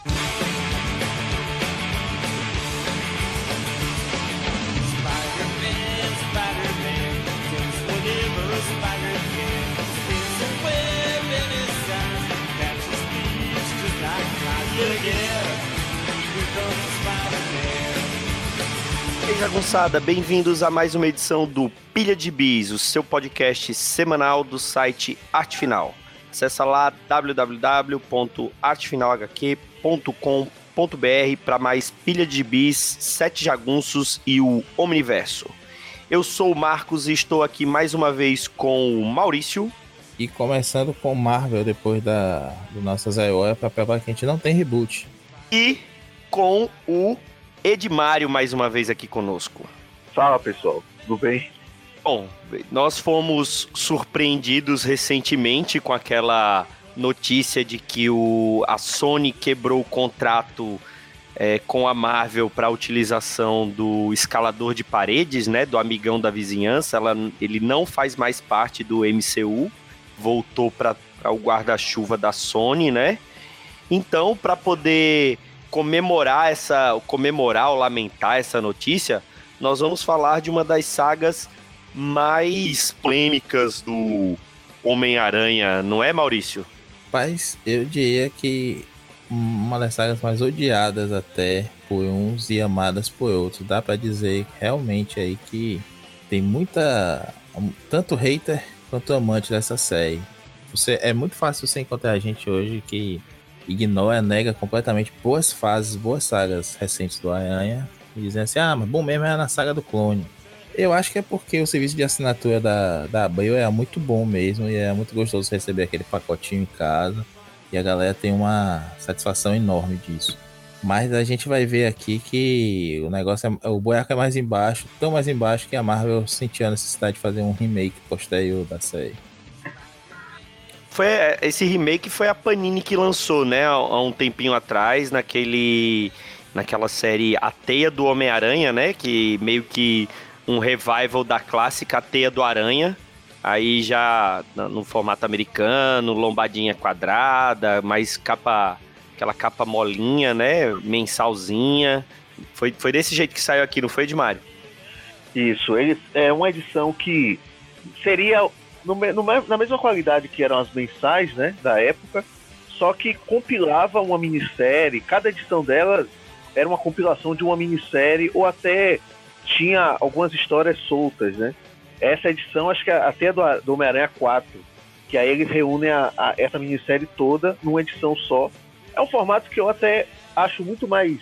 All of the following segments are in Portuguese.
E aí, jagunçada, bem-vindos a mais uma edição do Pilha de Bis, o seu podcast semanal do site Arte Final. Acesse lá www.artefinalhq.com.br para mais Pilha de Bis, 7 jagunços e o Omniverso. Eu sou o Marcos e estou aqui mais uma vez com o Maurício. E começando com Marvel, depois do nosso Zaiora, para provar que a gente não tem reboot. E com o Edmário mais uma vez aqui conosco. Fala, pessoal, tudo bem? Bom, nós fomos surpreendidos recentemente com aquela notícia de que a Sony quebrou o contrato com a Marvel para a utilização do escalador de paredes, né, do amigão da vizinhança. Ele não faz mais parte do MCU, voltou para o guarda-chuva da Sony, né? Então, para poder comemorar ou lamentar essa notícia, nós vamos falar de uma das sagas mais polêmicas do Homem-Aranha, não é, Maurício? Mas eu diria que uma das sagas mais odiadas até por uns e amadas por outros. Dá pra dizer realmente aí que tem tanto hater quanto amante dessa série. É muito fácil você encontrar gente hoje que ignora, nega completamente boas sagas recentes do Aranha e dizem assim, mas bom mesmo é na saga do Clone. Eu acho que é porque o serviço de assinatura da Abril é muito bom mesmo e é muito gostoso receber aquele pacotinho em casa e a galera tem uma satisfação enorme disso. Mas a gente vai ver aqui que o buraco é mais embaixo, tão mais embaixo que a Marvel sentiu a necessidade de fazer um remake posterior da série. Esse remake foi a Panini que lançou, né, há um tempinho atrás, naquela série A Teia do Homem-Aranha, né, que meio que um revival da clássica A Teia do Aranha, aí já no formato americano, lombadinha quadrada, mais aquela capa molinha, né, mensalzinha. Foi desse jeito que saiu aqui, não foi, Edmário? Isso, é uma edição que seria na mesma qualidade que eram as mensais, né, da época, só que compilava uma minissérie. Cada edição delas era uma compilação de uma minissérie ou até tinha algumas histórias soltas, né? Essa edição, acho que até do Homem-Aranha 4, que aí eles reúnem essa minissérie toda numa edição só. É um formato que eu até acho muito mais,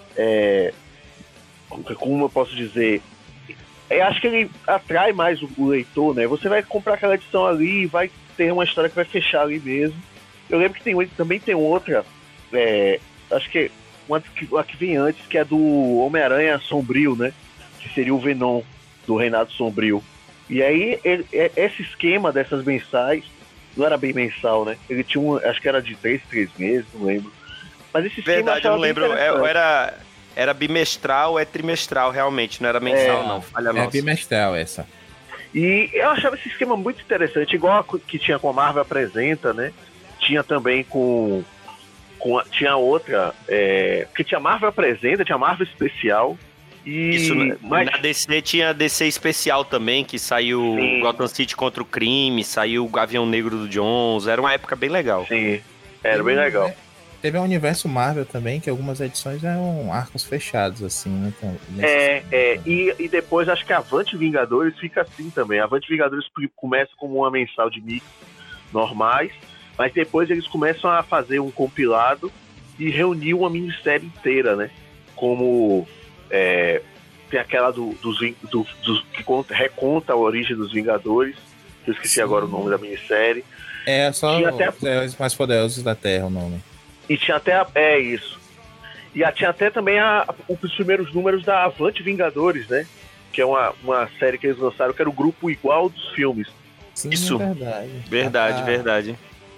como eu posso dizer, eu acho que ele atrai mais o leitor, né? Você vai comprar aquela edição ali e vai ter uma história que vai fechar ali mesmo. Eu lembro que também tem outra, acho que uma que vem antes, que é do Homem-Aranha Sombrio, né? Que seria o Venom do Reinado Sombrio. E aí, esse esquema dessas mensais, não era bem mensal, né? Ele tinha acho que era de 3 meses, não lembro. Mas esse esquema... Verdade, eu não lembro, era bimestral ou é trimestral, realmente, não era mensal, não. Falha nossa. É bimestral essa. E eu achava esse esquema muito interessante, igual que tinha com a Marvel Apresenta, né? Tinha também tinha outra, que tinha Marvel Apresenta, tinha Marvel Especial. Isso, na DC tinha DC Especial também, que saiu Gotham City contra o crime, saiu o Gavião Negro do Jones, era uma época bem legal. Sim, era bem legal. Teve um universo Marvel também, que algumas edições eram arcos fechados, assim, né? E depois acho que a Avante Vingadores fica assim também. A Avante Vingadores começa como uma mensal de mix normais, mas depois eles começam a fazer um compilado e reunir uma minissérie inteira, né? Como tem aquela que reconta a origem dos Vingadores, que eu esqueci agora o nome da minissérie. É só os heróis mais poderosos da Terra o nome. E tinha até isso. E tinha até também os primeiros números da Avante Vingadores, né? Que é uma série que eles lançaram, que era o grupo igual dos filmes. Sim, isso. É Verdade.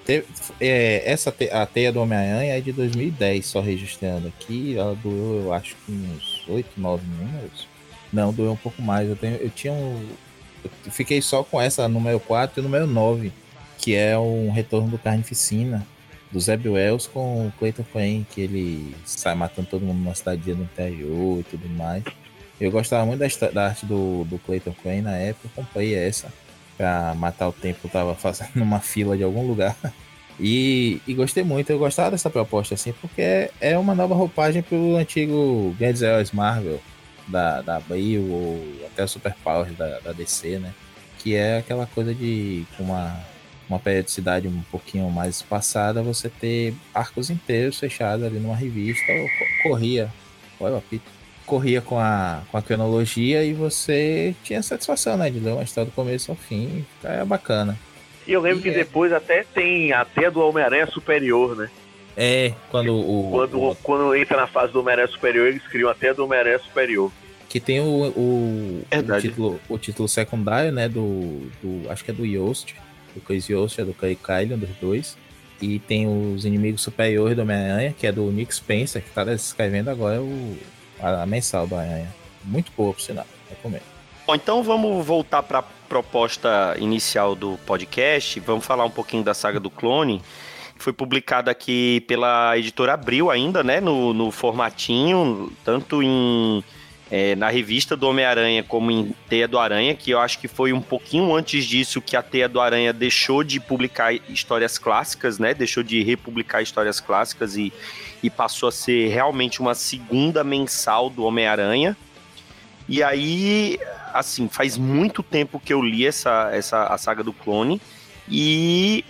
A Teia do Homem-Aranha é de 2010, só registrando aqui. Ela durou, eu acho que uns 8, 9 números. Não, durou um pouco mais. Eu fiquei só com essa número 4 e o número 9, que é um retorno do Carnificina. do Zeb Wells com o Clayton Crane, que ele sai matando todo mundo numa cidade do interior e tudo mais. Eu gostava muito da arte do Clayton Crane na época, eu comprei essa pra matar o tempo, eu tava fazendo uma fila de algum lugar. E gostei muito, eu gostava dessa proposta assim, porque é uma nova roupagem pro antigo Guerra dos Heróis Marvel, da Abril, ou até o Super Powers da DC, né? Que é aquela coisa de uma periodicidade um pouquinho mais espaçada, você ter arcos inteiros fechados ali numa revista, corria com a cronologia e você tinha satisfação, né? De ler uma história do começo ao fim, é bacana. E eu lembro que depois até tem a teia do Homem-Aranha Superior, né? Quando entra na fase do Homem-Aranha Superior, eles criam a teia do Homem-Aranha Superior. Que tem o título secundário, né? Acho que é do Yost, do Chris Yost, é do Craig Kylian, dos dois. E tem os inimigos superiores do Homem-Aranha, que é do Nick Spencer, que tá escrevendo agora a mensal do Aranha. Muito boa, por sinal. Recomendo. Bom, então vamos voltar para a proposta inicial do podcast. Vamos falar um pouquinho da saga do Clone, que foi publicada aqui pela editora Abril ainda, né? No formatinho, tanto na revista do Homem-Aranha como em Teia do Aranha, que eu acho que foi um pouquinho antes disso que a Teia do Aranha deixou de publicar histórias clássicas, né? Deixou de republicar histórias clássicas e passou a ser realmente uma segunda mensal do Homem-Aranha. E aí, assim, faz muito tempo que eu li a saga do Clone e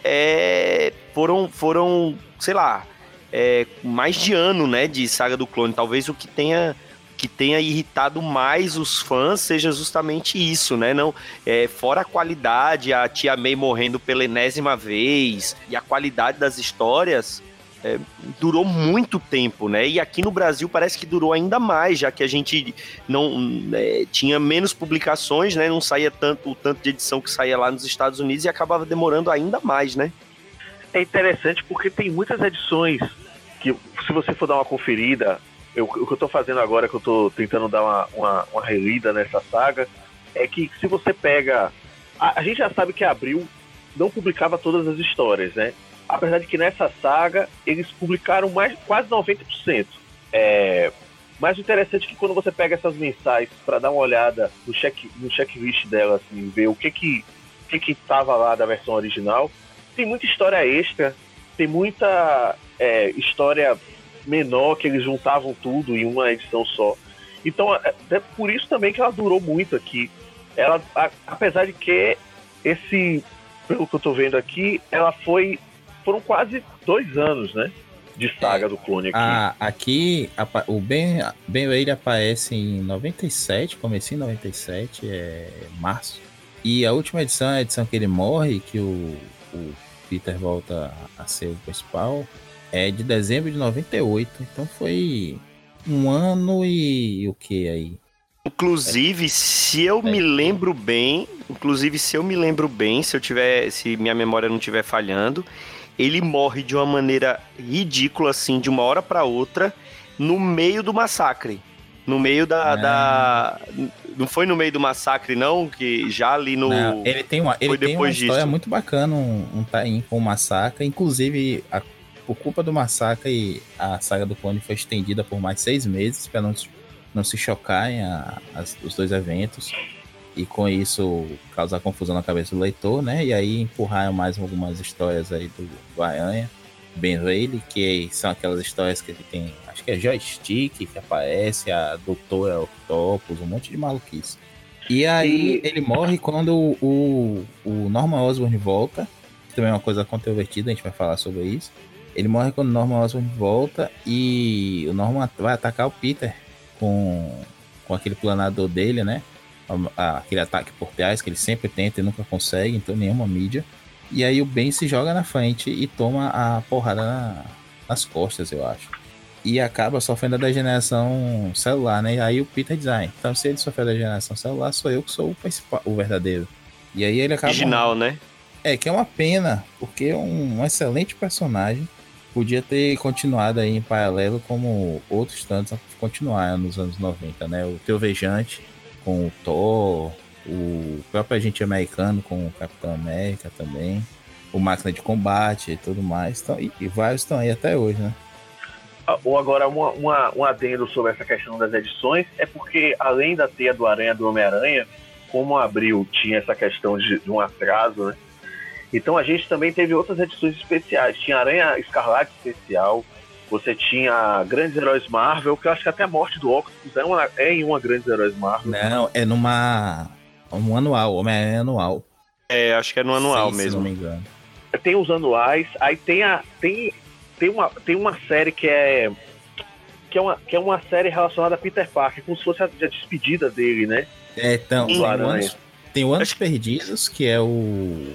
foram, sei lá, mais de ano, né, de saga do Clone. Talvez o que tenha irritado mais os fãs seja justamente isso, né? Não, fora a qualidade, a Tia May morrendo pela enésima vez e a qualidade das histórias, durou muito tempo, né? E aqui no Brasil parece que durou ainda mais, já que a gente não tinha menos publicações, né? Não saía o tanto de edição que saía lá nos Estados Unidos e acabava demorando ainda mais, né? É interessante porque tem muitas edições que, se você for dar uma conferida, o que eu tô fazendo agora, que eu tô tentando dar uma relida nessa saga, é que se você pega... A gente já sabe que a Abril não publicava todas as histórias, né? Apesar de que nessa saga eles publicaram quase 90%. Mas o interessante é que quando você pega essas mensais para dar uma olhada no checklist dela, assim, ver o que estava lá da versão original, tem muita história extra, tem muita história menor que eles juntavam tudo em uma edição só. Então é por isso também que ela durou muito aqui. Ela, apesar de que pelo que eu tô vendo aqui, foram quase 2 anos, né, de saga do Clone aqui. O Ben Reilly aparece em 97, comecinho em 97, março. E a última edição é a edição que ele morre, que o Peter volta a ser o principal, é de dezembro de 98. Então foi 1 ano e o que aí? Inclusive, se eu me lembro bem, se minha memória não estiver falhando, ele morre de uma maneira ridícula, assim, de uma hora para outra, no meio do massacre. No meio Não foi no meio do massacre, não? Que já ali no... Não, ele tem uma história muito bacana, um tie-in com o massacre. Inclusive, por culpa do massacre, a saga do Clone foi estendida por mais 6 meses, para não se chocarem os dois eventos. E com isso causar confusão na cabeça do leitor, né? E aí empurraram mais algumas histórias aí do Aranha, Ben Reilly, que são aquelas histórias que ele tem, acho que é Joystick que aparece, a Doutora Octopus, um monte de maluquice. E aí ele morre quando o Norman Osborn volta, que também é uma coisa controvertida, a gente vai falar sobre isso. Ele morre quando o Norman Osborn volta e o Norman vai atacar o Peter com aquele planador dele, né? Aquele ataque por trás que ele sempre tenta e nunca consegue, então nenhuma mídia. E aí o Ben se joga na frente e toma a porrada nas costas, eu acho. E acaba sofrendo a degeneração celular, né? E aí o Peter diz, então se ele sofreu a degeneração celular, sou eu que sou o verdadeiro. E aí ele acaba... Original, né? Que é uma pena, porque é um excelente personagem. Podia ter continuado aí em paralelo como outros tantos continuaram nos anos 90, né? O Trovejante com o Thor, o próprio agente americano com o Capitão América também. o Máquina de Combate e tudo mais. Então, e vários estão aí até hoje, né? Ou agora, um adendo sobre essa questão das edições, é porque além da Teia do Aranha do Homem-Aranha, como a Abril tinha essa questão de um atraso, né? Então a gente também teve outras edições especiais. Tinha Aranha Escarlate especial, você tinha Grandes Heróis Marvel, que eu acho que até a morte do Octopus é em uma Grandes Heróis Marvel. Não, é um anual, Homem-Aranha anual. Acho que é no anual mesmo. Se não me engano. Tem os anuais, aí tem uma série que é uma série relacionada a Peter Parker, como se fosse a despedida dele, né? Então, tem o Anos Perdidos, que é o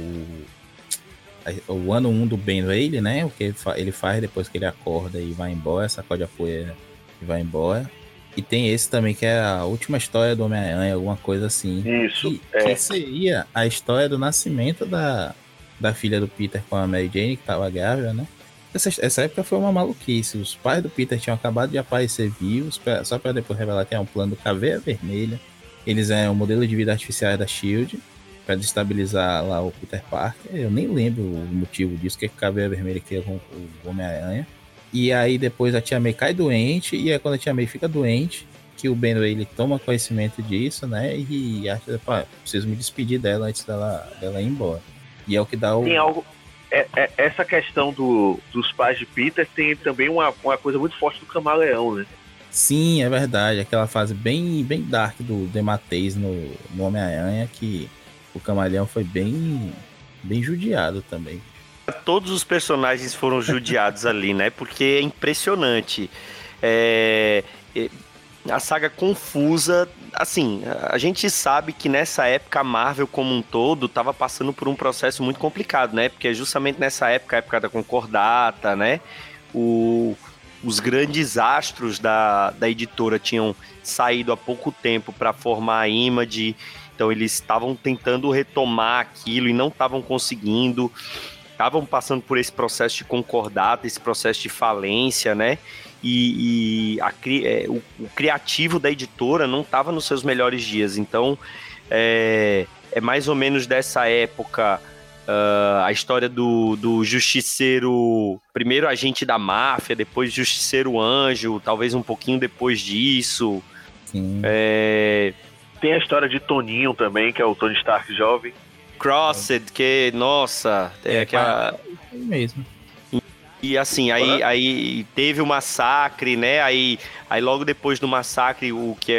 ano 1 do Ben Reilly, né? O que ele faz depois que ele acorda e vai embora, sacode a poeira e vai embora. E tem esse também, que é a última história do Homem-Aranha, alguma coisa assim. Isso. Que seria a história do nascimento da filha do Peter com a Mary Jane, que tava grávida, né? Essa época foi uma maluquice. Os pais do Peter tinham acabado de aparecer vivos, só para depois revelar que é um plano do Caveira Vermelha. Eles eram o modelo de vida artificial da SHIELD, para destabilizar lá o Peter Parker. Eu nem lembro o motivo disso, que a Caveira Vermelha queria com o Homem-Aranha. E aí depois a Tia May cai doente, e aí quando a Tia May fica doente, que o Ben Reilly toma conhecimento disso, né? E acha, preciso me despedir dela antes dela ir embora. E é o que dá o... Tem algo... essa questão dos pais de Peter tem também uma coisa muito forte do Camaleão, né? Sim, é verdade. Aquela fase bem dark do DeMatteis no Homem-Aranha, que o Camaleão foi bem judiado também. Todos os personagens foram judiados ali, né? Porque é impressionante. A saga confusa, assim, a gente sabe que nessa época a Marvel como um todo estava passando por um processo muito complicado, né? Porque justamente nessa época, a época da Concordata, né? Os grandes astros da editora tinham saído há pouco tempo para formar a Image, então eles estavam tentando retomar aquilo e não estavam conseguindo, estavam passando por esse processo de concordata, esse processo de falência, né? O criativo da editora não estava nos seus melhores dias, então é mais ou menos dessa época a história do Justiceiro, primeiro agente da máfia, depois Justiceiro Anjo, talvez um pouquinho depois disso. Sim. Tem a história de Toninho também, que é o Tony Stark jovem. Crossed, que, nossa, aquela... É mesmo. E assim, aí teve o massacre, né? Aí logo depois do massacre,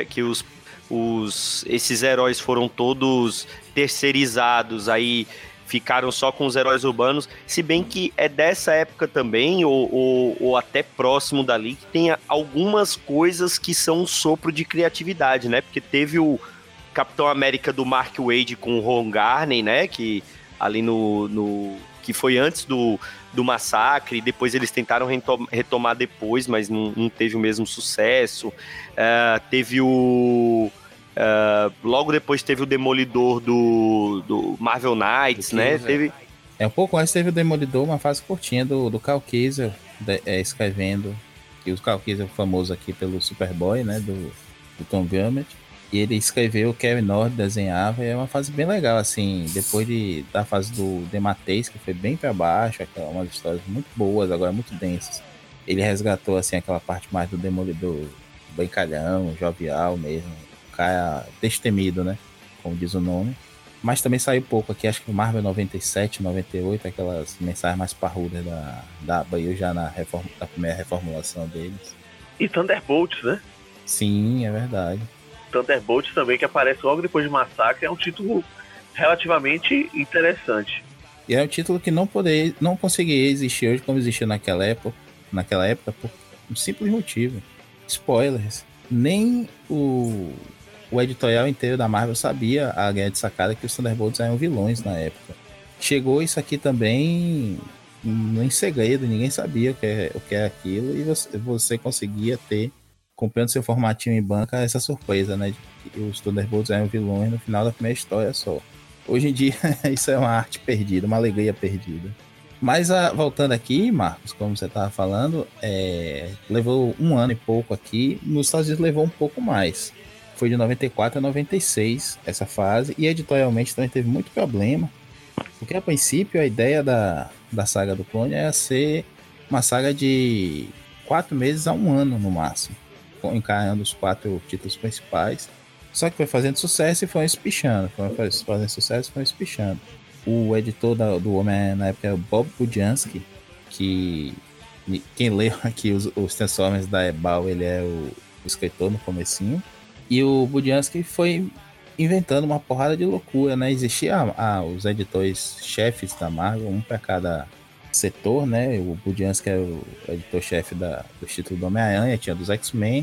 esses heróis foram todos terceirizados, aí ficaram só com os heróis urbanos, se bem que é dessa época também, ou até próximo dali, que tem algumas coisas que são um sopro de criatividade, né? Porque teve o Capitão América do Mark Waid com o Ron Garney, né? Que ali que foi antes do massacre, depois eles tentaram retomar depois, mas não teve o mesmo sucesso. Teve logo depois teve o Demolidor do Marvel Knights, né? Um pouco antes teve o Demolidor, uma fase curtinha do Carl Kaiser escrevendo, que o Carl Kaiser é famoso aqui pelo Superboy, né? Do Tom Grummett. E ele escreveu, o Kevin Nord desenhava, e é uma fase bem legal, assim, depois da fase do DeMatteis, que foi bem pra baixo, umas histórias muito boas, agora muito densas. Ele resgatou, assim, aquela parte mais do Demolidor, brincalhão, jovial mesmo, o cara destemido, né, como diz o nome. Mas também saiu pouco aqui, acho que o Marvel 97, 98, aquelas mensagens mais parrudas da Abril já na primeira reformulação deles. E Thunderbolts, né? Sim, é verdade. Thunderbolts também, que aparece logo depois de Massacre, é um título relativamente interessante. E é um título que não conseguiria existir hoje como existia naquela época por um simples motivo. Spoilers. Nem o editorial inteiro da Marvel sabia a grande sacada que os Thunderbolts eram vilões na época. Chegou isso aqui também em segredo, ninguém sabia o que é aquilo, e você conseguia ter, comprando seu formatinho em banca, essa surpresa, né? De que os Thunderbolts eram vilões no final da primeira história só. Hoje em dia, isso é uma arte perdida, uma alegria perdida. Mas voltando aqui, Marcos, como você estava falando, levou 1 ano e pouco aqui, nos Estados Unidos levou um pouco mais. Foi de 94 a 96 essa fase, e editorialmente também teve muito problema, Porque a princípio a ideia da saga do clone é ser uma saga de 4 meses a 1 ano no máximo, encarando os 4 títulos principais. Só que foi fazendo sucesso e foi espichando. Foi fazendo sucesso e foi espichando. O editor do Homem na época é o Bob Budiansky, que quem leu aqui os Transformers da Ebal, ele é o escritor no comecinho. E o Budiansky foi inventando uma porrada de loucura, né? Existia os editores chefes da Marvel, um para cada setor, né? O Budiansky era o editor-chefe do título do Homem-Aranha, tinha dos X-Men,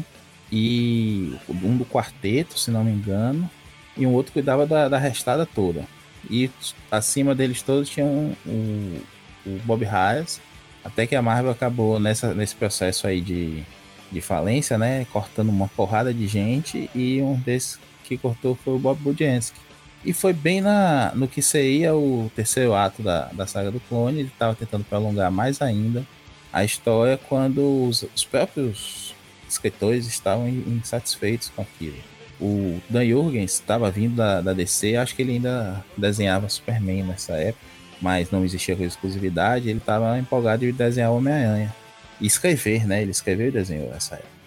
e um do quarteto, se não me engano, e um outro cuidava da restada toda. E acima deles todos tinha o Bob Hayes, até que a Marvel acabou nesse processo aí de falência, né? Cortando uma porrada de gente, e um desses que cortou foi o Bob Budiansky. E foi bem no que seria o terceiro ato da saga do clone. Ele estava tentando prolongar mais ainda a história quando os próprios escritores estavam insatisfeitos com aquilo. O Dan Jurgens estava vindo da DC, acho que ele ainda desenhava Superman nessa época, mas não existia com exclusividade. Ele estava empolgado de desenhar o Homem-Aranha e escrever, né? Ele escreveu e desenhou nessa época.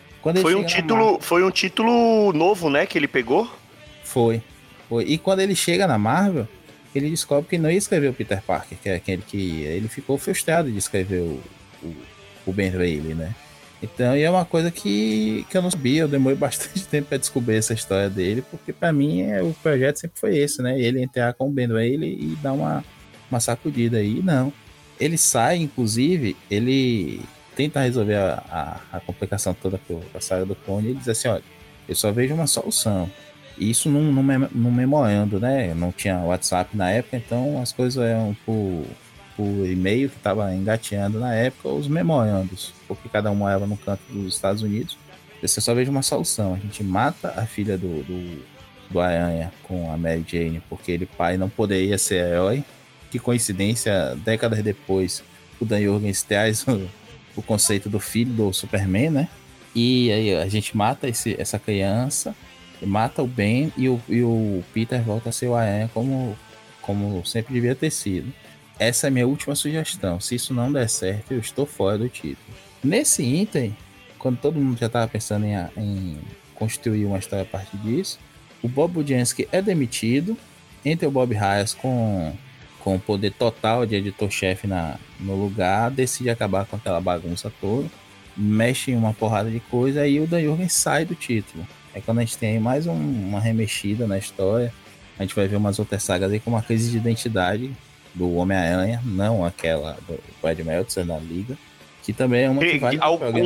Foi um título novo, né, que ele pegou? Foi. E quando ele chega na Marvel, ele descobre que não ia escrever o Peter Parker, que é aquele que ia. Ele ficou frustrado de escrever o Ben Reilly, né? Então, e é uma coisa que eu não sabia. Eu demorei bastante tempo para descobrir essa história dele, porque para mim o projeto sempre foi esse, né? Ele entrar com o Ben Reilly e dar uma sacudida aí. Não. Ele sai, inclusive, ele tenta resolver a complicação toda com a saga do clone. Ele diz assim: olha, eu só vejo uma solução. Isso num memorando, né? Não tinha WhatsApp na época, então as coisas eram por e-mail, que estava engateando na época, os memorandos, porque cada um morava no canto dos Estados Unidos. Você só vejo uma solução: a gente mata a filha do Aranha com a Mary Jane, porque ele, pai, não poderia ser herói. Que coincidência, décadas depois, o Dan Jurgens traz o conceito do filho do Superman, né? E aí a gente mata essa criança, mata o Ben, e o Peter volta a ser o Aranha como sempre devia ter sido. Essa é a minha última sugestão. Se isso não der certo, eu estou fora do título. Nesse ínterim, quando todo mundo já estava pensando em construir uma história a partir disso, o Bob Budiansky é demitido, entra o Bob Hayes com o poder total de editor-chefe no lugar, decide acabar com aquela bagunça toda, mexe em uma porrada de coisa, e o Dan Jurgens sai do título. É quando a gente tem aí mais uma remexida na história. A gente vai ver umas outras sagas aí, como a crise de identidade do Homem-Aranha, não aquela do Brad Meltzer da Liga, que também é uma que vale.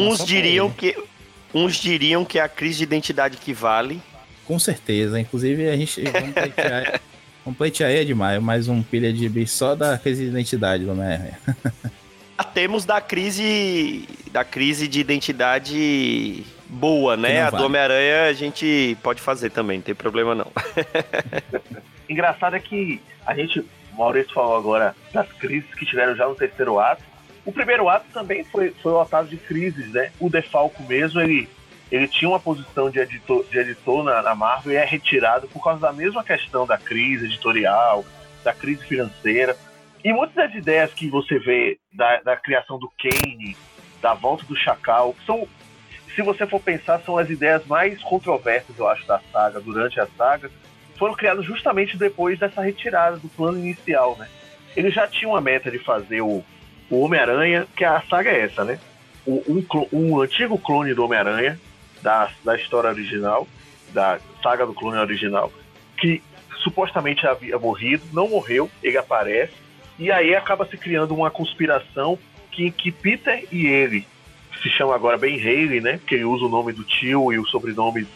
Uns diriam que é a crise de identidade que vale. Com certeza. Inclusive, a gente vamos pleitear aí demais, mais um pilha de bi só da crise de identidade do Homem-Aranha. Temos da crise de identidade boa, né? A do Homem-Aranha a gente pode fazer também, não tem problema não. Engraçado é que o Maurício falou agora das crises que tiveram já no terceiro ato. O primeiro ato também foi lotado de crises, né? O DeFalco mesmo, ele tinha uma posição de editor na Marvel e é retirado por causa da mesma questão da crise editorial, da crise financeira. E muitas das ideias que você vê da criação do Kane, da volta do Chacal, se você for pensar, são as ideias mais controversas, eu acho, da saga, durante a saga, foram criadas justamente depois dessa retirada do plano inicial, né? Ele já tinha uma meta de fazer o Homem-Aranha, que a saga é essa, né? Um antigo clone do Homem-Aranha, da história original, da saga do clone original, que supostamente havia morrido, não morreu, ele aparece, e aí acaba se criando uma conspiração que Peter e ele, se chama agora Ben Reilly, né? Porque ele usa o nome do tio e o sobrenome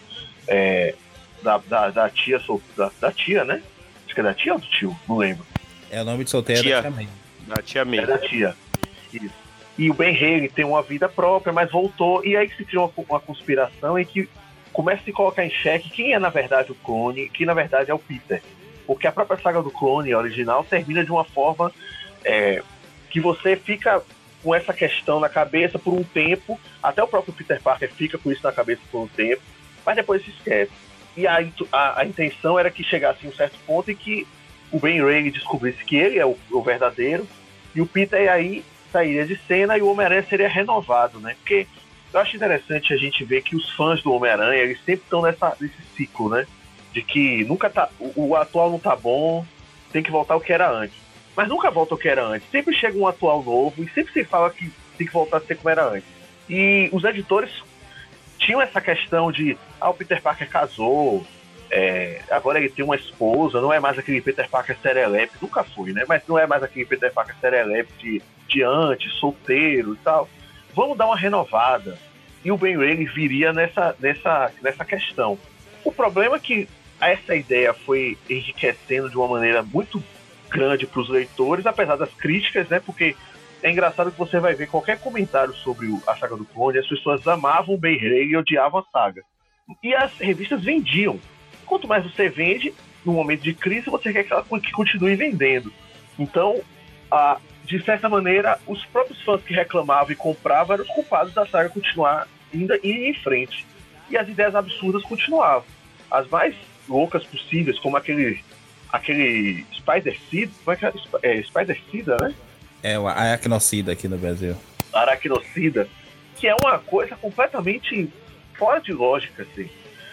da tia, da tia, né? Acho que é da tia ou do tio? Não lembro. É o nome de solteira tia. da tia May. Da tia May. É da tia. Isso. E o Ben Reilly tem uma vida própria, mas voltou, e aí se cria uma conspiração em que começa a se colocar em xeque quem é na verdade o clone, que na verdade é o Peter. Porque a própria saga do clone original termina de uma forma que você fica com essa questão na cabeça por um tempo, até o próprio Peter Parker fica com isso na cabeça por um tempo, mas depois se esquece. E a intenção era que chegasse em um certo ponto em que o Ben Reilly descobrisse que ele é o verdadeiro, e o Peter aí sairia de cena e o Homem-Aranha seria renovado, né? Porque eu acho interessante a gente ver que os fãs do Homem-Aranha, eles sempre estão nesse ciclo, né? De que nunca tá, o atual não tá bom, tem que voltar ao que era antes. Mas nunca volta ao que era antes. Sempre chega um atual novo e sempre se fala que tem que voltar a ser como era antes. E os editores tinham essa questão de o Peter Parker casou, agora ele tem uma esposa, não é mais aquele Peter Parker serelepe, nunca foi, né? Mas não é mais aquele Peter Parker serelepe de antes, solteiro e tal. Vamos dar uma renovada. E o Ben Reilly viria nessa questão. O problema é que essa ideia foi enriquecendo de uma maneira muito grande para os leitores, apesar das críticas, né? Porque é engraçado que você vai ver qualquer comentário sobre a saga do Clone, as pessoas amavam o Ben Reilly e odiavam a saga. E as revistas vendiam. Quanto mais você vende, no momento de crise, você quer que ela continue vendendo. Então, de certa maneira, os próprios fãs que reclamavam e compravam eram os culpados da saga continuar indo em frente. E as ideias absurdas continuavam. As mais loucas possíveis, como aquele Spider-Cida, como é que é? Spider-Cida, né? É o Aracnocida aqui no Brasil. Aracnocida, que é uma coisa completamente fora de lógica, assim.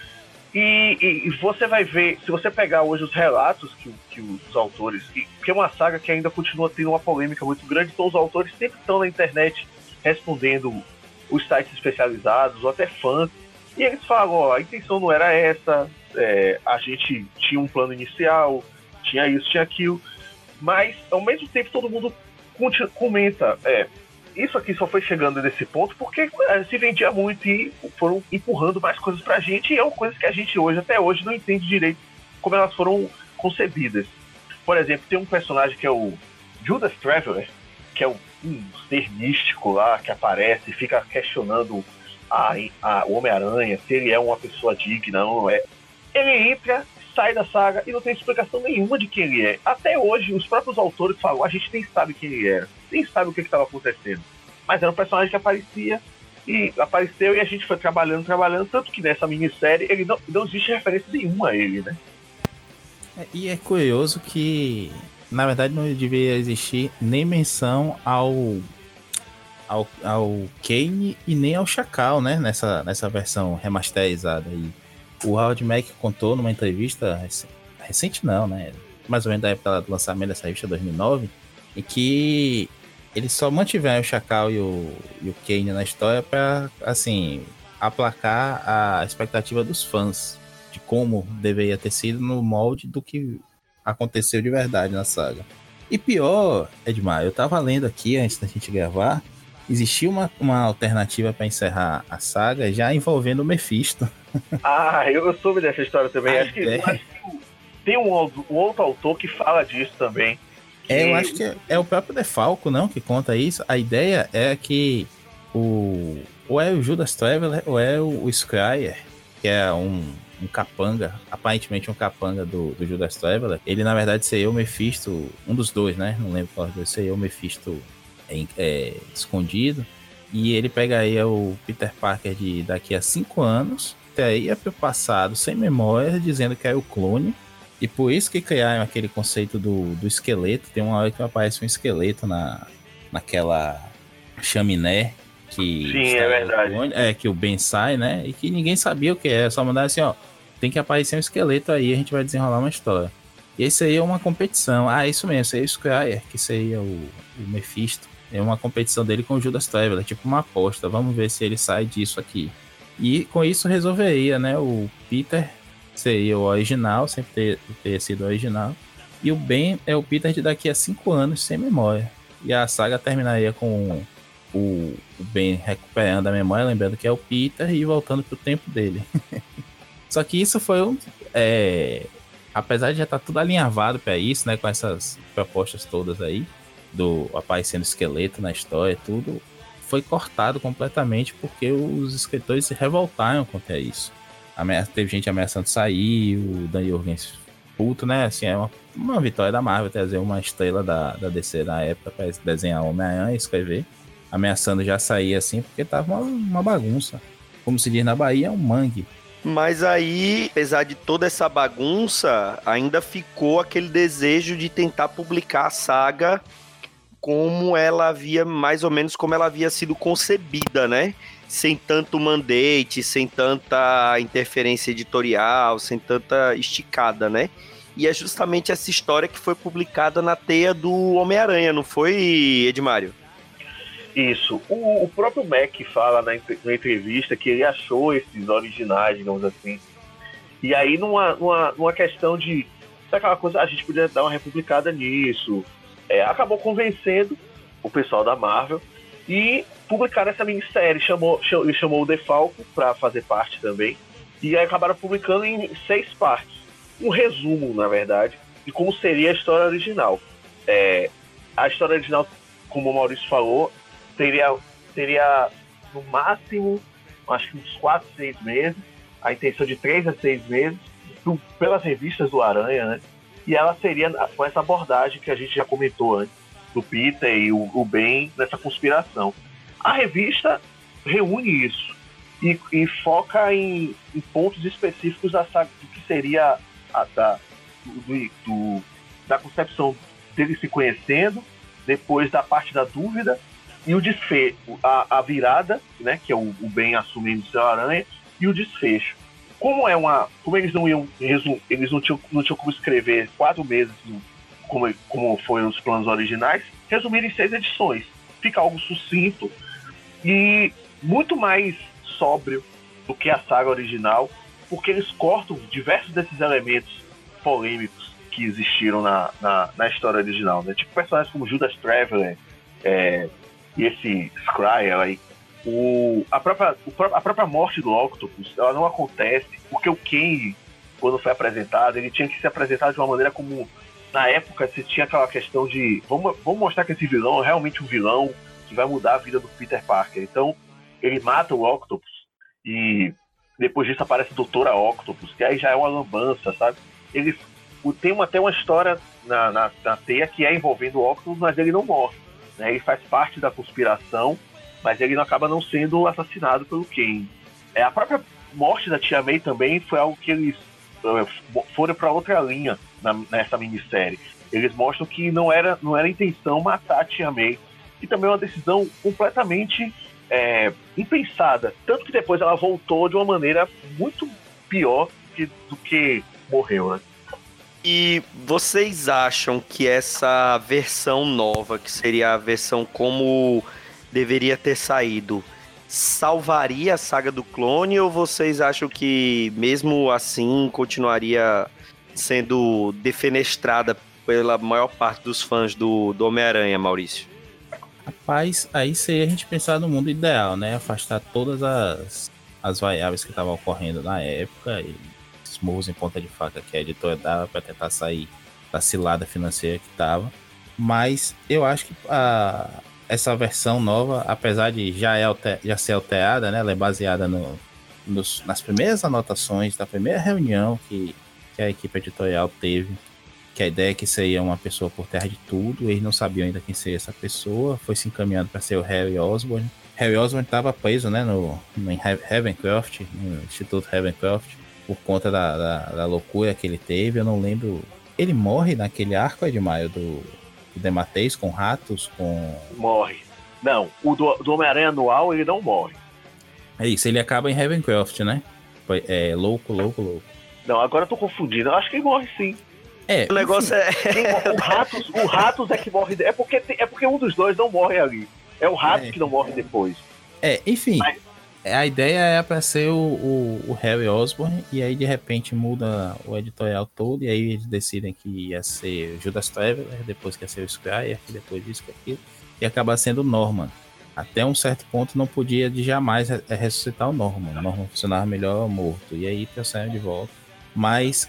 E você vai ver, se você pegar hoje os relatos que os autores, que é uma saga que ainda continua tendo uma polêmica muito grande, então os autores sempre estão na internet respondendo os sites especializados ou até fãs, e eles falam, a intenção não era essa, a gente tinha um plano inicial, tinha isso, tinha aquilo, mas ao mesmo tempo todo mundo comenta, isso aqui só foi chegando nesse ponto porque se vendia muito e foram empurrando mais coisas pra gente, e é uma coisa que a gente até hoje não entende direito como elas foram concebidas. Por exemplo, tem um personagem que é o Judas Traveler, que é um ser místico lá, que aparece e fica questionando o Homem-Aranha, se ele é uma pessoa digna ou não é. Ele entra, sai da saga e não tem explicação nenhuma de quem ele é. Até hoje, os próprios autores falam, a gente nem sabe quem ele era, nem sabe o que estava acontecendo. Mas era um personagem que apareceu e a gente foi trabalhando, tanto que nessa minissérie ele não existe referência nenhuma a ele, né? E é curioso que, na verdade, não deveria existir nem menção ao Kane e nem ao Chacal, né? Nessa versão remasterizada aí. O Howard Mack contou numa entrevista recente não, né? Mais ou menos da época do lançamento dessa revista 2009, em que eles só mantiveram o Chacal e o Kane na história para, assim, aplacar a expectativa dos fãs de como deveria ter sido no molde do que aconteceu de verdade na saga. E pior, Edmar, eu tava lendo aqui antes da gente gravar, existia uma alternativa para encerrar a saga já envolvendo o Mephisto. Eu soube dessa história também. Acho que tem um outro autor que fala disso também. Eu acho que é o próprio DeFalco, não, que conta isso. A ideia é que ou é o Judas Traveler ou é o Scryer, que é um capanga, aparentemente um capanga do Judas Traveler. Ele, na verdade, seria o Mephisto, um dos dois, né? Não lembro qual dos dois, seria o Mephisto escondido. E ele pegaria o Peter Parker de daqui a 5 anos, traía para o passado sem memória, dizendo que era o clone. E por isso que criaram aquele conceito do esqueleto. Tem uma hora que aparece um esqueleto naquela chaminé que... Sim, é verdade. Que o Ben sai, né? E que ninguém sabia o que é. Só mandaram assim, tem que aparecer um esqueleto aí, a gente vai desenrolar uma história. E isso aí é uma competição. Isso mesmo, seria o Scryer, que seria o Mephisto. É uma competição dele com o Judas Traveler, tipo uma aposta. Vamos ver se ele sai disso aqui. E com isso resolveria, né? O Peter seria o original, sempre ter sido o original. E o Ben é o Peter de daqui a 5 anos, sem memória. E a saga terminaria com o Ben recuperando a memória, lembrando que é o Peter, e voltando pro tempo dele. Só que isso foi apesar de já estar tudo alinhavado para isso, né? Com essas propostas todas aí, do aparecendo esqueleto na história, tudo foi cortado completamente porque os escritores se revoltaram contra isso. Teve gente ameaçando sair, o Dan Jurgens puto, né? Assim, é uma vitória da Marvel trazer uma estrela da DC na época para desenhar Homem-Aranha e escrever, ameaçando já sair assim, porque tava uma bagunça. Como se diz na Bahia, é um mangue. Mas aí, apesar de toda essa bagunça, ainda ficou aquele desejo de tentar publicar a saga como ela havia, mais ou menos como ela havia sido concebida, né? Sem tanto mandate, sem tanta interferência editorial, sem tanta esticada, né? E é justamente essa história que foi publicada na teia do Homem-Aranha, não foi, Edmário? Isso. O próprio Mac fala na entrevista que ele achou esses originais, digamos assim. E aí, numa questão de aquela coisa, a gente podia dar uma republicada nisso. Acabou convencendo o pessoal da Marvel e publicaram essa minissérie. Ele chamou o DeFalco para fazer parte também. E aí acabaram publicando em 6 partes. Um resumo, na verdade, de como seria a história original. A história original, como o Maurício falou, teria no máximo, acho que uns 4, 6 meses, a intenção de 3 a 6 meses, pelas revistas do Aranha, né? E ela seria com essa abordagem que a gente já comentou antes, do Peter e o Ben nessa conspiração. A revista reúne isso e foca em pontos específicos da saga, do que seria da concepção dele se conhecendo, depois da parte da dúvida, e o desfecho, a virada, né, que é o Ben assumindo seu Aranha, e o desfecho. Como eles não tinham como escrever 4 meses, como foram os planos originais, resumiram em 6 edições. Fica algo sucinto e muito mais sóbrio do que a saga original, porque eles cortam diversos desses elementos polêmicos que existiram na história original, né? Tipo personagens como Judas Traveler, e esse Skrull aí. A própria morte do Octopus, ela não acontece porque o Kang, quando foi apresentado, ele tinha que se apresentar de uma maneira como, na época, você tinha aquela questão de vamos mostrar que esse vilão é realmente um vilão que vai mudar a vida do Peter Parker. Então, ele mata o Octopus e depois disso aparece a Doutora Octopus, que aí já é uma lambança, sabe? Ele tem até uma história na teia que é envolvendo o Octopus, mas ele não morre, né? Ele faz parte da conspiração, mas ele não acaba não sendo assassinado pelo Kang. A própria morte da Tia May também foi algo que eles foram para outra linha nessa minissérie. Eles mostram que não era a intenção matar a Tia May, que também é uma decisão completamente impensada. Tanto que depois ela voltou de uma maneira muito pior do que morreu, né? E vocês acham que essa versão nova, que seria a versão como deveria ter saído, salvaria a saga do clone, ou vocês acham que mesmo assim continuaria sendo defenestrada pela maior parte dos fãs do Homem-Aranha, Maurício? Rapaz, aí seria a gente pensar no mundo ideal, né? Afastar todas as variáveis que estavam ocorrendo na época e esses murros em ponta de faca que a editora dava para tentar sair da cilada financeira que estava. Mas eu acho que essa versão nova, apesar de já ser alterada, né? Ela é baseada nas primeiras anotações da primeira reunião que a equipe editorial teve, que a ideia é que seria uma pessoa por terra de tudo. Eles não sabiam ainda quem seria essa pessoa, foi se encaminhando para ser o Harry Osborn. Harry Osborn estava preso, né, em Ravencroft, no Instituto Ravencroft, por conta da loucura que ele teve. Eu não lembro, ele morre naquele arco, Edmaio, do Demateis com ratos, Morre. Não, o do Homem-Aranha anual ele não morre. É isso, ele acaba em Ravencroft, né? Louco. Não, agora eu tô confundindo, eu acho que ele morre sim. O negócio O Ratos é que morre. É porque um dos dois não morre ali. É o Ratos que não morre depois. Enfim. Mas a ideia é pra ser o Harry Osborn, e aí de repente muda o editorial todo, e aí eles decidem que ia ser Judas Traveler, depois que ia ser o Skrull, depois disso, aquilo, e acaba sendo o Norman. Até um certo ponto não podia de jamais ressuscitar o Norman. O Norman funcionava melhor morto, e aí trouxeram de volta. Mas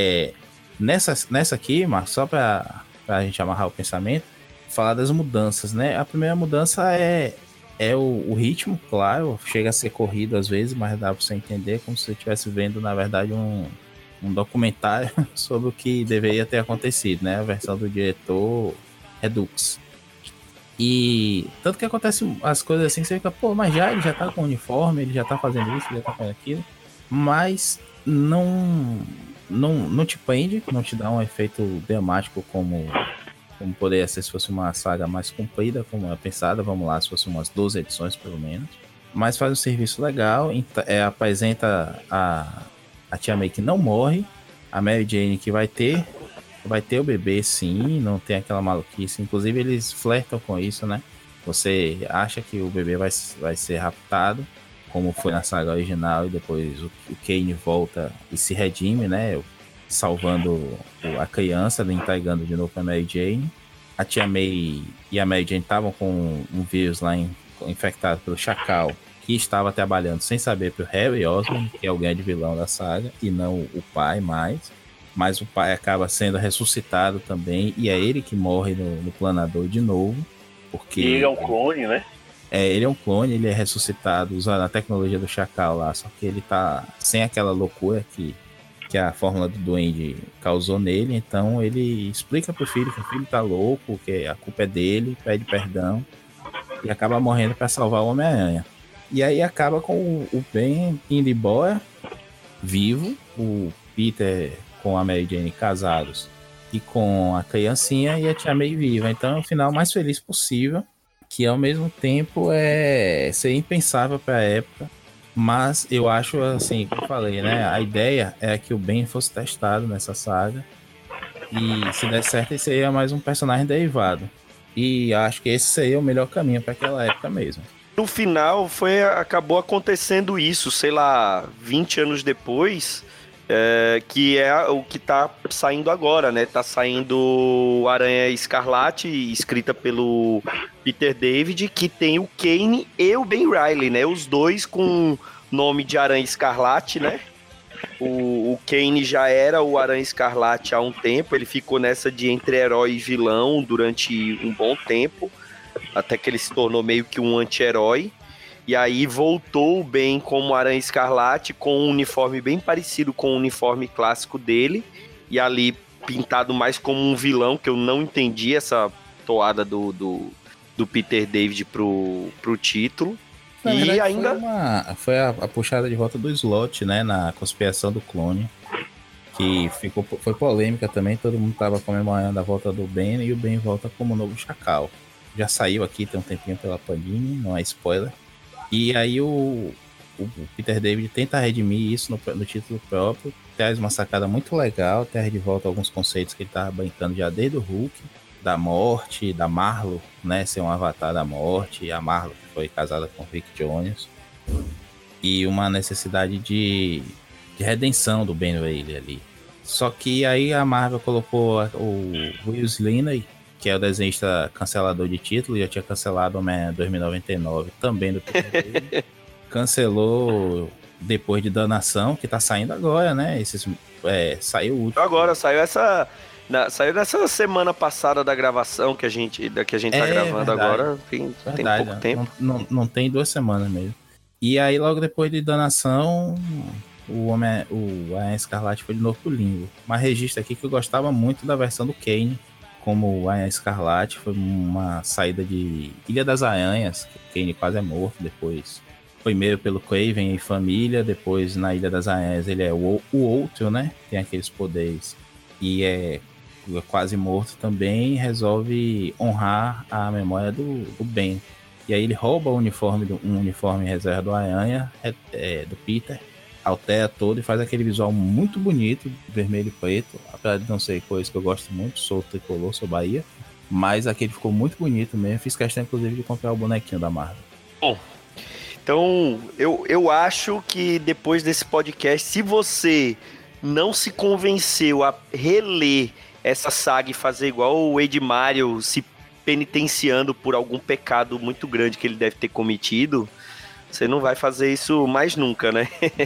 nessa aqui, Marcos, só pra gente amarrar o pensamento, falar das mudanças, né? A primeira mudança é o ritmo, claro, chega a ser corrido às vezes, mas dá pra você entender como se você estivesse vendo, na verdade, um documentário sobre o que deveria ter acontecido, né? A versão do diretor Redux. E tanto que acontece as coisas assim, você fica, pô, mas ele já tá com uniforme, ele já tá fazendo isso, ele já tá fazendo aquilo. mas não te prende, não te dá um efeito dramático como poderia ser se fosse uma saga mais comprida, como é pensada, vamos lá, se fosse umas 12 edições pelo menos. Mas faz um serviço legal, apresenta a Tia May que não morre, a Mary Jane que vai ter o bebê sim, não tem aquela maluquice. Inclusive eles flertam com isso, né? Você acha que o bebê vai ser raptado, como foi na saga original, e depois o Kane volta e se redime, né? Salvando a criança, entregando de novo pra Mary Jane. A Tia May e a Mary Jane estavam com um vírus lá infectado pelo Chacal, que estava trabalhando sem saber pro Harry Osborn, que é o grande vilão da saga, e não o pai mais. Mas o pai acaba sendo ressuscitado também, e é ele que morre no planador de novo. Porque ele é um clone, né? Ele é um clone, ele é ressuscitado usando a tecnologia do Chacal lá, só que ele tá sem aquela loucura que a fórmula do Duende causou nele, então ele explica pro filho que o filho tá louco, que a culpa é dele, pede perdão, e acaba morrendo para salvar o Homem-Aranha. E aí acaba com o Ben indo embora, vivo, o Peter com a Mary Jane casados, e com a criancinha e a Tia May viva. Então é o final mais feliz possível, que ao mesmo tempo seria impensável para a época, mas eu acho assim, como eu falei, né? A ideia é que o Ben fosse testado nessa saga, e se der certo, ele seria mais um personagem derivado. E acho que esse seria o melhor caminho para aquela época mesmo. No final, acabou acontecendo isso, sei lá, 20 anos depois, que é o que tá saindo agora, né? Tá saindo Aranha Escarlate, escrita pelo Peter David, que tem o Kane e o Ben Reilly, né? Os dois com nome de Aranha Escarlate, né? O Kane já era o Aranha Escarlate há um tempo, ele ficou nessa de entre herói e vilão durante um bom tempo, até que ele se tornou meio que um anti-herói. E aí voltou bem como Aranha Escarlate, com um uniforme bem parecido com o uniforme clássico dele, e ali pintado mais como um vilão, que eu não entendi essa toada do Peter David pro título. Na e verdade, ainda foi a puxada de volta do Slot, né, na conspiração do clone, que foi polêmica também, todo mundo tava comemorando a volta do Ben, e o Ben volta como novo Chacal. Já saiu aqui, tem um tempinho pela Panini, não é spoiler. E aí o Peter David tenta redimir isso no título próprio, traz uma sacada muito legal, traz de volta alguns conceitos que ele tava brincando já desde o Hulk, da morte, da Marlo, né, ser um avatar da morte, a Marlo que foi casada com o Rick Jones, e uma necessidade de redenção do Ben Reilly ali. Só que aí a Marvel colocou o Will Slaney, que é o desenhista cancelador de título, já tinha cancelado o Man 2099 também do Peter. Cancelou depois de Danação, que tá saindo agora, né? Saiu o último. agora, saiu nessa semana passada da gravação que a gente tá gravando verdade, agora, tem pouco tempo. Não tem 2 semanas mesmo. E aí logo depois de Danação, o Aranha Escarlate foi de novo pro limbo. Mas registro aqui que eu gostava muito da versão do Kane como Aranha Escarlate, foi uma saída de Ilha das Aranhas, que o Kane quase é morto, depois foi meio pelo Kraven e família, depois na Ilha das Aranhas ele é o outro, né, tem aqueles poderes, e é quase morto também, resolve honrar a memória do Ben, e aí ele rouba um uniforme reserva do Aranha, do Peter, altera todo e faz aquele visual muito bonito, vermelho e preto, apesar de não ser coisa que eu gosto muito, sou tricolor, sou Bahia, mas aquele ficou muito bonito mesmo, fiz questão inclusive de comprar o bonequinho da Marvel. Bom, então eu acho que depois desse podcast, se você não se convenceu a reler essa saga e fazer igual o Edmário se penitenciando por algum pecado muito grande que ele deve ter cometido, você não vai fazer isso mais nunca, né?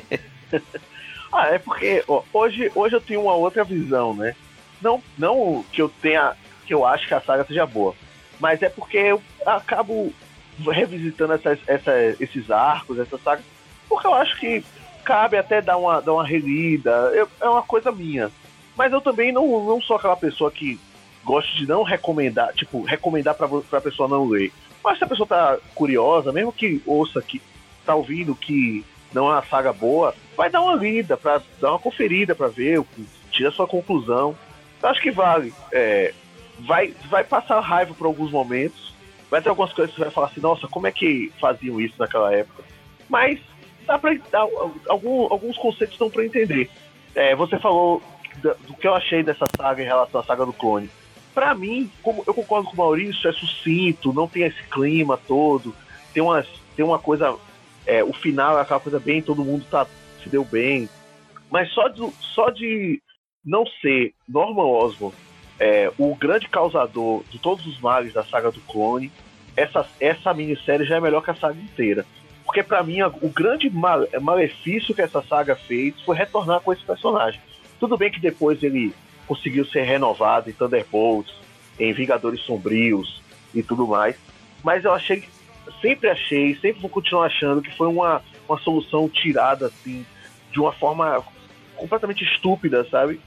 É porque hoje eu tenho uma outra visão, né? Não que eu acho que a saga seja boa, mas é porque eu acabo revisitando esses arcos, essa saga, porque eu acho que cabe até dar uma relida, é uma coisa minha. Mas eu também não sou aquela pessoa que gosta de não recomendar, tipo, recomendar pra pessoa não ler. Mas se a pessoa tá curiosa, mesmo que ouça, que tá ouvindo, que não é uma saga boa, vai dar uma lida, dar uma conferida pra ver, tira a sua conclusão. Eu acho que vale. Vai passar raiva por alguns momentos, vai ter algumas coisas que você vai falar assim, nossa, como é que faziam isso naquela época? Mas dá pra dar, alguns conceitos dão pra entender. Você falou do que eu achei dessa saga em relação à saga do clone. Pra mim, como eu concordo com o Maurício, é sucinto, não tem esse clima todo, tem uma coisa, o final é aquela coisa bem, todo mundo se deu bem, mas só de não ser Norman Osborn o grande causador de todos os males da saga do clone, essa minissérie já é melhor que a saga inteira. Porque pra mim, o grande malefício que essa saga fez foi retornar com esse personagem. Tudo bem que depois ele conseguiu ser renovado em Thunderbolts, em Vingadores Sombrios e tudo mais, mas eu sempre vou continuar achando que foi uma solução tirada assim, de uma forma completamente estúpida, sabe?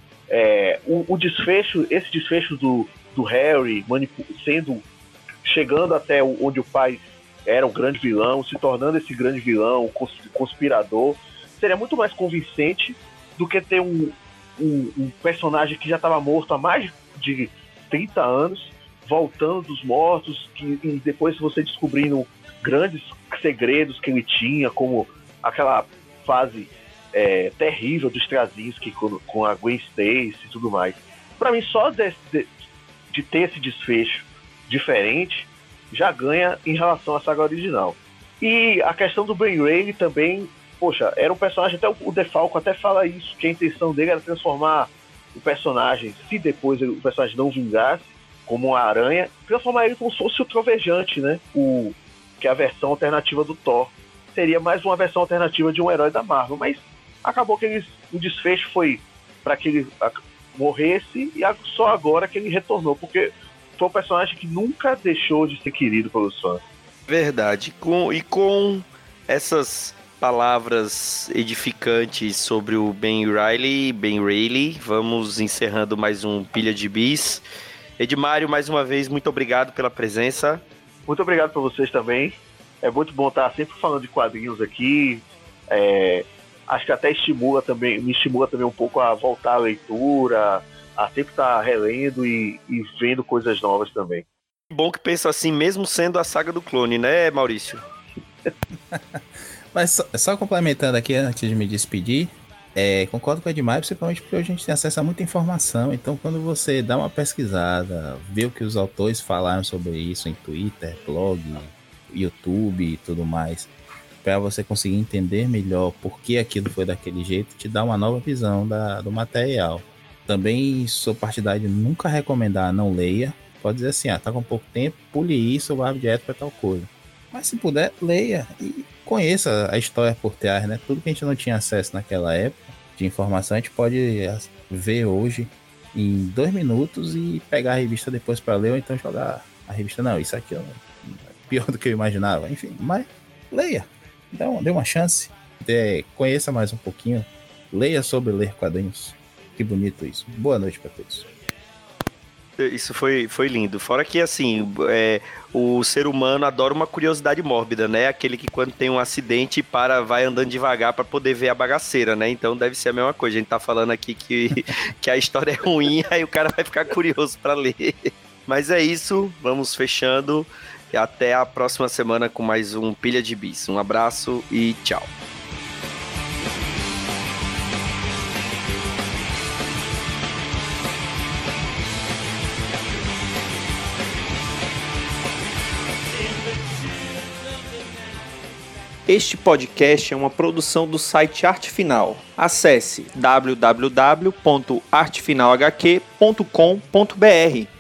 Esse desfecho do Harry chegando até onde o pai era o grande vilão, se tornando esse grande vilão, o conspirador, seria muito mais convincente do que ter um personagem que já estava morto há mais de 30 anos, voltando dos mortos, e depois você descobrindo grandes segredos que ele tinha, como aquela fase terrível do Straczynski com a Gwen Stacy e tudo mais. Pra mim, só de ter esse desfecho diferente, já ganha em relação à saga original. E a questão do Ben Reilly também, poxa, era um personagem, até o DeFalco até fala isso, que a intenção dele era transformar o personagem, se depois o personagem não vingasse, como uma aranha, transformar ele como se fosse o Trovejante, né? Que é a versão alternativa do Thor. Seria mais uma versão alternativa de um herói da Marvel, mas acabou que o desfecho foi para que ele morresse, e só agora que ele retornou, porque foi um personagem que nunca deixou de ser querido pelos fãs. Verdade. Com essas palavras edificantes sobre o Ben Reilly, vamos encerrando mais um Pilha de Bis. Edmário, mais uma vez, muito obrigado pela presença. Muito obrigado por vocês também. É muito bom estar sempre falando de quadrinhos aqui. Acho que até me estimula também um pouco a voltar à leitura, a sempre estar relendo e vendo coisas novas também. Bom que pensa assim, mesmo sendo a saga do clone, né, Maurício? Mas só complementando aqui, antes de me despedir, concordo com o Edmário, principalmente porque a gente tem acesso a muita informação. Então, quando você dá uma pesquisada, vê o que os autores falaram sobre isso em Twitter, blog, YouTube e tudo mais, para você conseguir entender melhor por que aquilo foi daquele jeito, te dá uma nova visão do material. Também sou partidário de nunca recomendar não leia. Pode dizer assim, tá com pouco tempo, pule isso, vá direto para tal coisa. Mas se puder, leia e conheça a história por trás, né? Tudo que a gente não tinha acesso naquela época de informação, a gente pode ver hoje em 2 minutos e pegar a revista depois para ler, ou então jogar a revista. Não, isso aqui é pior do que eu imaginava. Enfim, mas leia. Dê uma chance. Conheça mais um pouquinho. Leia sobre ler quadrinhos. Que bonito isso. Boa noite para todos. Isso foi lindo. Fora que, assim, o ser humano adora uma curiosidade mórbida, né? Aquele que quando tem um acidente vai andando devagar para poder ver a bagaceira, né? Então deve ser a mesma coisa. A gente tá falando aqui que a história é ruim, aí o cara vai ficar curioso para ler. Mas é isso, vamos fechando. E até a próxima semana com mais um Pilha de Bis. Um abraço e tchau. Este podcast é uma produção do site Arte Final. Acesse www.artefinalhq.com.br.